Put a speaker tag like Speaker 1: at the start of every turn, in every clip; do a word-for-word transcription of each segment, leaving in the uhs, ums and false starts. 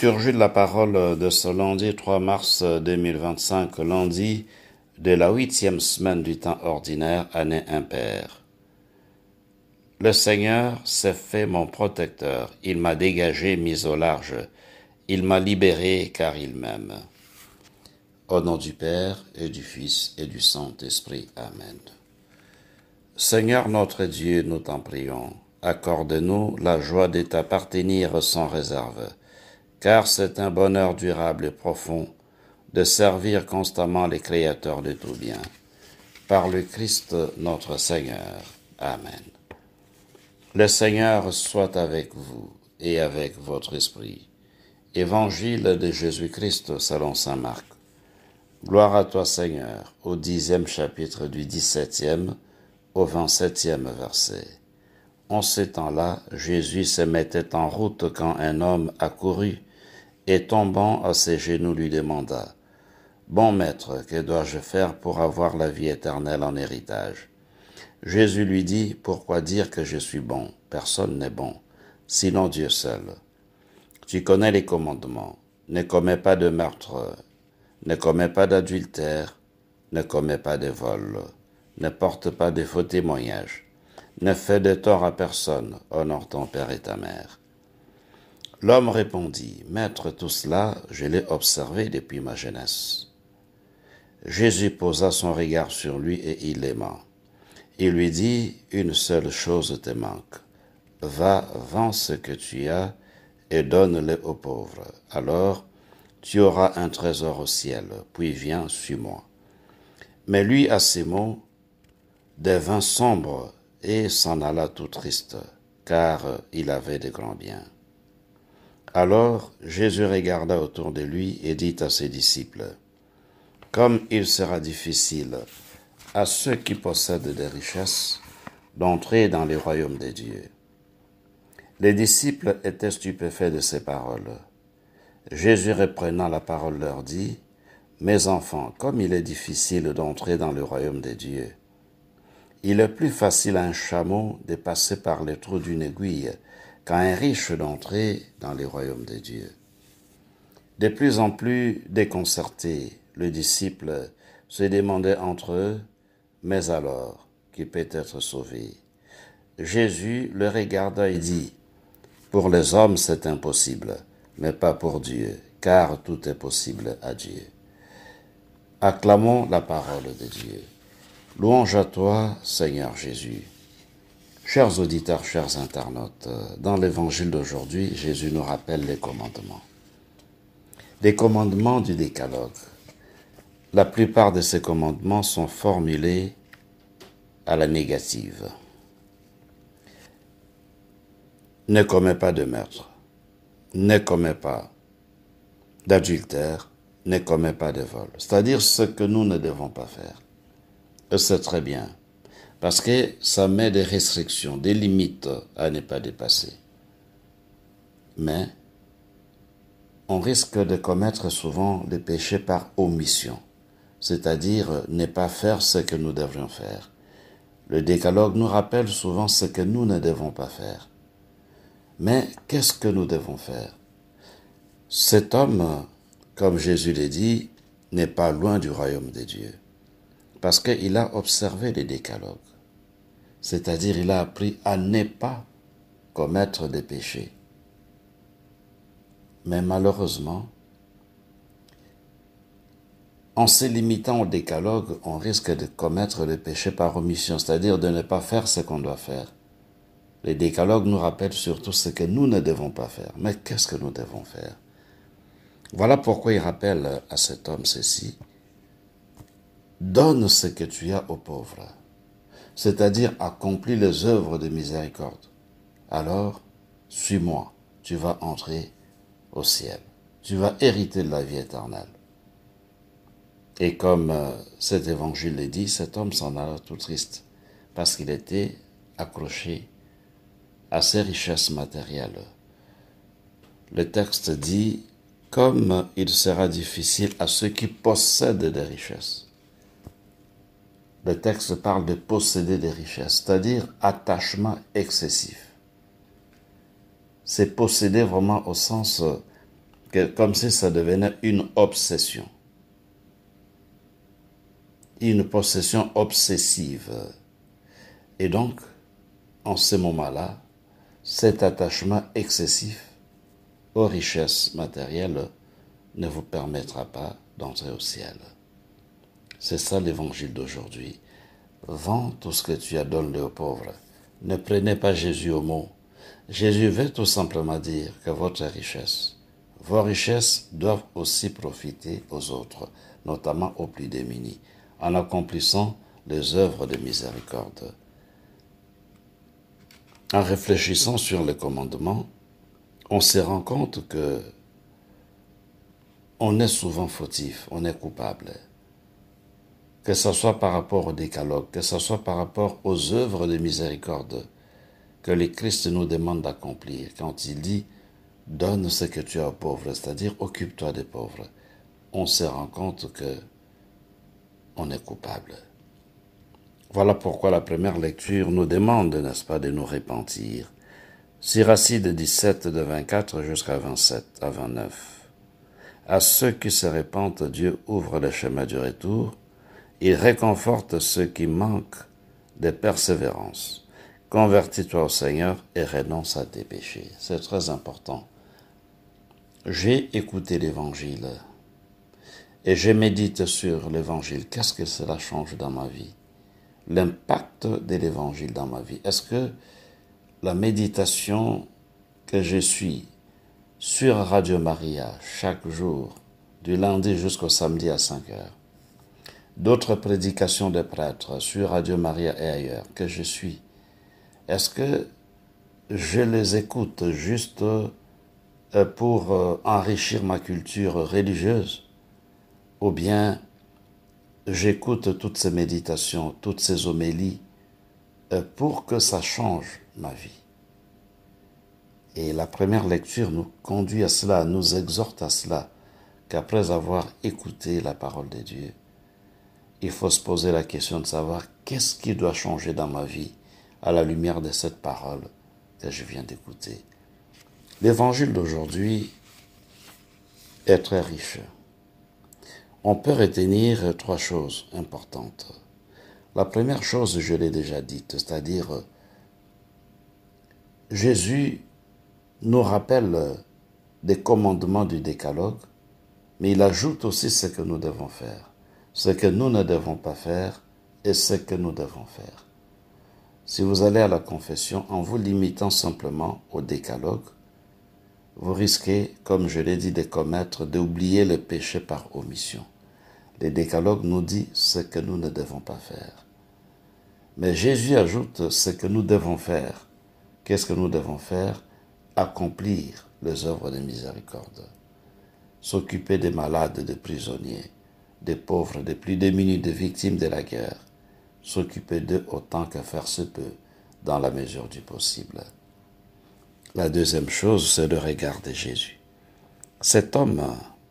Speaker 1: Liturgie de la parole de ce lundi trois mars deux mille vingt-cinq, lundi de la huitième semaine du temps ordinaire, année impaire. Le Seigneur s'est fait mon protecteur, il m'a dégagé, mis au large, il m'a libéré car il m'aime. Au nom du Père et du Fils et du Saint-Esprit. Amen. Seigneur notre Dieu, nous t'en prions, accorde-nous la joie de t'appartenir sans réserve, car c'est un bonheur durable et profond de servir constamment les créateurs de tout bien. Par le Christ notre Seigneur. Amen. Le Seigneur soit avec vous et avec votre esprit. Évangile de Jésus-Christ selon saint Marc. Gloire à toi, Seigneur, au dixième chapitre du dix-septième au vingt-septième verset. En ce temps-là, Jésus se mettait en route quand un homme accourut et tombant à ses genoux lui demanda : « Bon maître, que dois-je faire pour avoir la vie éternelle en héritage ?» Jésus lui dit : « Pourquoi dire que je suis bon ? Personne n'est bon, sinon Dieu seul. Tu connais les commandements. Ne commets pas de meurtre, ne commets pas d'adultère, ne commets pas de vol, ne porte pas de faux témoignages, ne fais de tort à personne, honore ton père et ta mère. » L'homme répondit : « Maître, tout cela, je l'ai observé depuis ma jeunesse. » Jésus posa son regard sur lui et il l'aima. Il lui dit : « Une seule chose te manque. Va, vends ce que tu as et donne-le aux pauvres. Alors, tu auras un trésor au ciel, puis viens, suis-moi. » Mais lui, à ces mots, devint sombre et s'en alla tout triste, car il avait de grands biens. Alors Jésus regarda autour de lui et dit à ses disciples : « Comme il sera difficile à ceux qui possèdent des richesses d'entrer dans le royaume de Dieu. » Les disciples étaient stupéfaits de ces paroles. Jésus, reprenant la parole, leur dit : « Mes enfants, comme il est difficile d'entrer dans le royaume de Dieu, il est plus facile à un chameau de passer par le trou d'une aiguille qu'à un riche d'entrer dans le royaume de Dieu. » De plus en plus déconcertés, les disciples se demandaient entre eux : « Mais alors, qui peut être sauvé ?» Jésus le regarda et dit : « Pour les hommes c'est impossible, mais pas pour Dieu, car tout est possible à Dieu. » Acclamons la parole de Dieu. Louange à toi, Seigneur Jésus. Chers auditeurs, chers internautes, dans l'évangile d'aujourd'hui, Jésus nous rappelle les commandements. Les commandements du décalogue. La plupart de ces commandements sont formulés à la négative. Ne commets pas de meurtre, ne commets pas d'adultère, ne commets pas de vol. C'est-à-dire ce que nous ne devons pas faire. Et c'est très bien, parce que ça met des restrictions, des limites à ne pas dépasser. Mais on risque de commettre souvent des péchés par omission, c'est-à-dire ne pas faire ce que nous devrions faire. Le décalogue nous rappelle souvent ce que nous ne devons pas faire. Mais qu'est-ce que nous devons faire? Cet homme, comme Jésus l'a dit, n'est pas loin du royaume de Dieu, parce qu'il a observé les décalogues, c'est-à-dire il a appris à ne pas commettre des péchés. Mais malheureusement, en se limitant au décalogue, on risque de commettre le péché par omission, c'est-à-dire de ne pas faire ce qu'on doit faire. Les décalogues nous rappellent surtout ce que nous ne devons pas faire. Mais qu'est-ce que nous devons faire? Voilà pourquoi il rappelle à cet homme ceci : donne ce que tu as aux pauvres, c'est-à-dire accomplis les œuvres de miséricorde. Alors, suis-moi, tu vas entrer au ciel. Tu vas hériter de la vie éternelle. Et comme euh, cet évangile le dit, cet homme s'en alla tout triste, parce qu'il était accroché à ses richesses matérielles. Le texte dit : « Comme il sera difficile à ceux qui possèdent des richesses. » Le texte parle de posséder des richesses, c'est-à-dire attachement excessif. C'est posséder vraiment au sens que, comme si ça devenait une obsession, une possession obsessive. Et donc, en ce moment-là, cet attachement excessif aux richesses matérielles ne vous permettra pas d'entrer au ciel. C'est ça l'évangile d'aujourd'hui. Vends tout ce que tu as, donne-le aux pauvres. Ne prenez pas Jésus au mot. Jésus veut tout simplement dire que votre richesse, vos richesses doivent aussi profiter aux autres, notamment aux plus démunis, en accomplissant les œuvres de miséricorde. En réfléchissant sur les commandements, on se rend compte que on est souvent fautif, on est coupable. Que ce soit par rapport au décalogue, que ce soit par rapport aux œuvres de miséricorde que le Christ nous demande d'accomplir quand il dit « donne ce que tu as aux pauvres », c'est-à-dire « occupe-toi des pauvres », on se rend compte que on est coupable. Voilà pourquoi la première lecture nous demande, n'est-ce pas, de nous repentir. Siracide dix-sept, de vingt-quatre jusqu'à vingt-sept à vingt-neuf. À ceux qui se repentent, Dieu ouvre le chemin du retour. Il réconforte ceux qui manquent de persévérance. Convertis-toi au Seigneur et renonce à tes péchés. C'est très important. J'ai écouté l'Évangile et je médite sur l'Évangile. Qu'est-ce que cela change dans ma vie? L'impact de l'Évangile dans ma vie. Est-ce que la méditation que je suis sur Radio Maria chaque jour, du lundi jusqu'au samedi à cinq heures, d'autres prédications de prêtres sur Radio Maria et ailleurs que je suis, est-ce que je les écoute juste pour enrichir ma culture religieuse, ou bien j'écoute toutes ces méditations, toutes ces homélies pour que ça change ma vie? Et la première lecture nous conduit à cela, nous exhorte à cela, qu'après avoir écouté la parole de Dieu, il faut se poser la question de savoir qu'est-ce qui doit changer dans ma vie à la lumière de cette parole que je viens d'écouter. L'évangile d'aujourd'hui est très riche. On peut retenir trois choses importantes. La première chose, je l'ai déjà dite, c'est-à-dire Jésus nous rappelle des commandements du décalogue, mais il ajoute aussi ce que nous devons faire, ce que nous ne devons pas faire et ce que nous devons faire. Si vous allez à la confession en vous limitant simplement au décalogue, vous risquez, comme je l'ai dit, de commettre, d'oublier le péché par omission. Le décalogue nous dit ce que nous ne devons pas faire. Mais Jésus ajoute ce que nous devons faire. Qu'est-ce que nous devons faire? Accomplir les œuvres de miséricorde. S'occuper des malades, des prisonniers, des pauvres, des plus démunis, des victimes de la guerre. S'occuper d'eux autant que faire se peut, dans la mesure du possible. La deuxième chose, c'est le regard de Jésus. Cet homme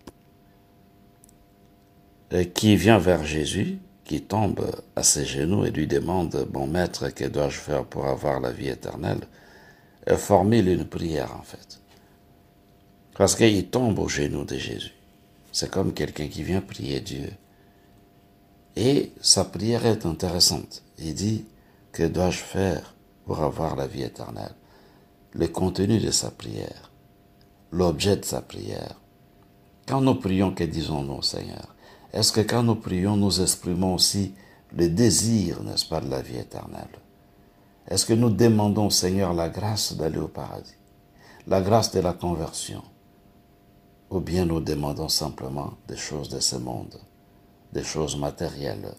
Speaker 1: qui vient vers Jésus, qui tombe à ses genoux et lui demande « Bon maître, que dois-je faire pour avoir la vie éternelle ?» formule une prière en fait. Parce qu'il tombe aux genoux de Jésus. C'est comme quelqu'un qui vient prier Dieu. Et sa prière est intéressante. Il dit « Que dois-je faire pour avoir la vie éternelle ?» Le contenu de sa prière, l'objet de sa prière. Quand nous prions, que disons-nous, Seigneur? Est-ce que quand nous prions, nous exprimons aussi le désir, n'est-ce pas, de la vie éternelle? Est-ce que nous demandons au Seigneur la grâce d'aller au paradis, la grâce de la conversion? Ou bien nous demandons simplement des choses de ce monde, des choses matérielles?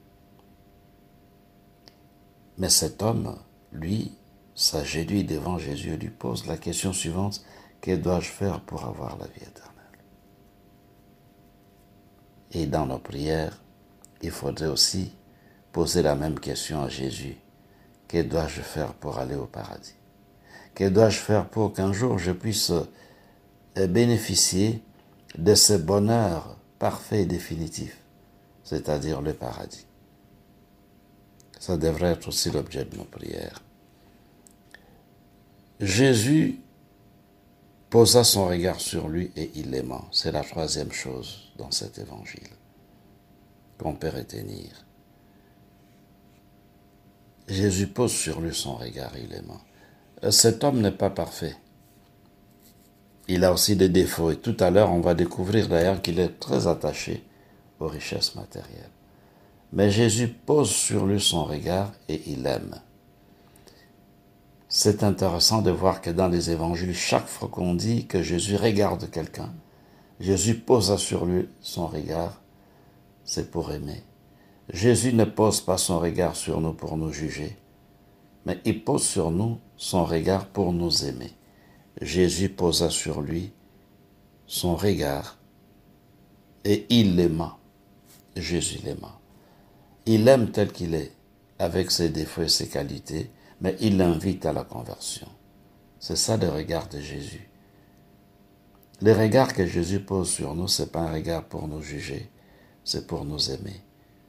Speaker 1: Mais cet homme, lui, s'agenouille devant Jésus et lui pose la question suivante: que dois-je faire pour avoir la vie éternelle? Et dans nos prières, il faudrait aussi poser la même question à Jésus. Que dois-je faire pour aller au paradis? Que dois-je faire pour qu'un jour je puisse bénéficier de ce bonheur parfait et définitif, c'est-à-dire le paradis? Ça devrait être aussi l'objet de nos prières. Jésus posa son regard sur lui et il l'aima. C'est la troisième chose dans cet évangile qu'on peut retenir. Jésus pose sur lui son regard, il l'aima. Cet homme n'est pas parfait. Il a aussi des défauts et tout à l'heure on va découvrir d'ailleurs qu'il est très attaché aux richesses matérielles. Mais Jésus pose sur lui son regard et il l'aime. C'est intéressant de voir que dans les évangiles, chaque fois qu'on dit que Jésus regarde quelqu'un, Jésus posa sur lui son regard, c'est pour aimer. Jésus ne pose pas son regard sur nous pour nous juger, mais il pose sur nous son regard pour nous aimer. Jésus posa sur lui son regard et il l'aima. Jésus l'aima. Il l'aime tel qu'il est, avec ses défauts et ses qualités, mais il l'invite à la conversion. C'est ça le regard de Jésus. Le regard que Jésus pose sur nous, ce n'est pas un regard pour nous juger, c'est pour nous aimer.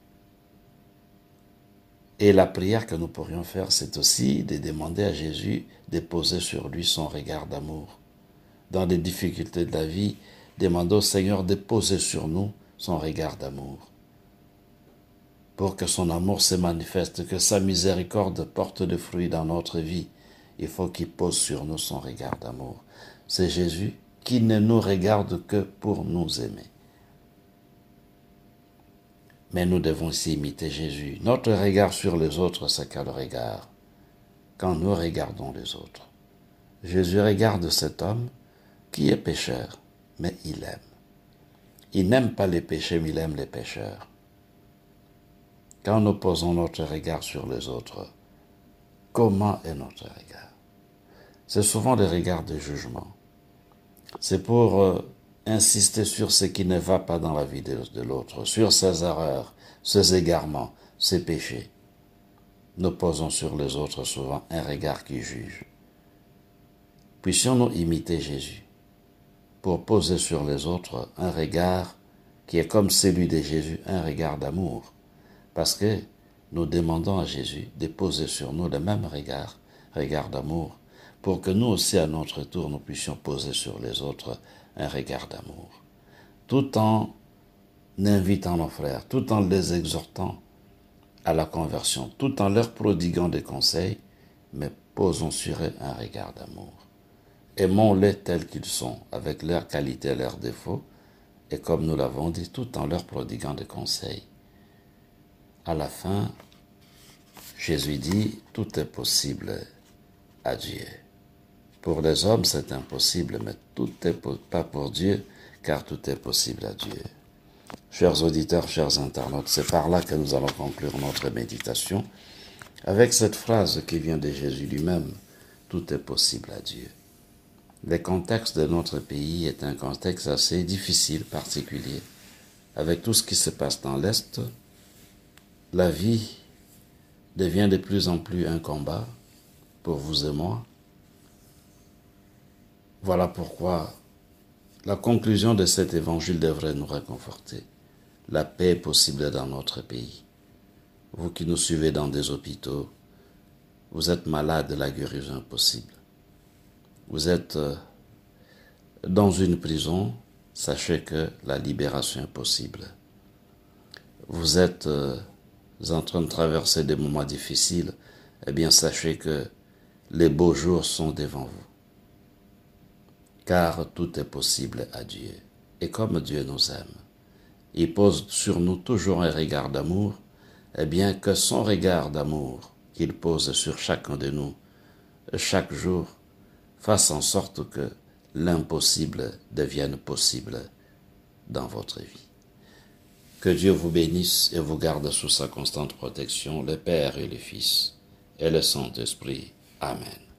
Speaker 1: Et la prière que nous pourrions faire, c'est aussi de demander à Jésus de poser sur lui son regard d'amour. Dans les difficultés de la vie, demandons au Seigneur de poser sur nous son regard d'amour. Pour que son amour se manifeste, que sa miséricorde porte des fruits dans notre vie, il faut qu'il pose sur nous son regard d'amour. C'est Jésus qui ne nous regarde que pour nous aimer. Mais nous devons aussi imiter Jésus. Notre regard sur les autres, c'est quel regard? Quand nous regardons les autres. Jésus regarde cet homme qui est pécheur, mais il aime. Il n'aime pas les péchés, mais il aime les pécheurs. Quand nous posons notre regard sur les autres, comment est notre regard? C'est souvent des regards de jugement. C'est pour euh, insister sur ce qui ne va pas dans la vie de, de l'autre, sur ses erreurs, ses égarements, ses péchés. Nous posons sur les autres souvent un regard qui juge. Puissions-nous imiter Jésus pour poser sur les autres un regard qui est comme celui de Jésus, un regard d'amour. Parce que nous demandons à Jésus de poser sur nous le même regard, regard d'amour, pour que nous aussi, à notre tour, nous puissions poser sur les autres un regard d'amour. Tout en invitant nos frères, tout en les exhortant à la conversion, tout en leur prodiguant des conseils, mais posons sur eux un regard d'amour. Aimons-les tels qu'ils sont, avec leurs qualités et leurs défauts, et comme nous l'avons dit, tout en leur prodiguant des conseils. À la fin, Jésus dit, tout est possible à Dieu. Pour les hommes, c'est impossible, mais tout n'est pas pour Dieu, car tout est possible à Dieu. Chers auditeurs, chers internautes, c'est par là que nous allons conclure notre méditation, avec cette phrase qui vient de Jésus lui-même, tout est possible à Dieu. Le contexte de notre pays est un contexte assez difficile, particulier. Avec tout ce qui se passe dans l'Est, la vie devient de plus en plus un combat pour vous et moi. Voilà pourquoi la conclusion de cet évangile devrait nous réconforter. La paix est possible dans notre pays. Vous qui nous suivez dans des hôpitaux, vous êtes malade, la guérison est possible. Vous êtes dans une prison, sachez que la libération est possible. Vous êtes en train de traverser des moments difficiles, eh bien sachez que les beaux jours sont devant vous. Car tout est possible à Dieu. Et comme Dieu nous aime, il pose sur nous toujours un regard d'amour, eh bien que son regard d'amour qu'il pose sur chacun de nous, chaque jour, fasse en sorte que l'impossible devienne possible dans votre vie. Que Dieu vous bénisse et vous garde sous sa constante protection, le Père et le Fils et le Saint-Esprit. Amen.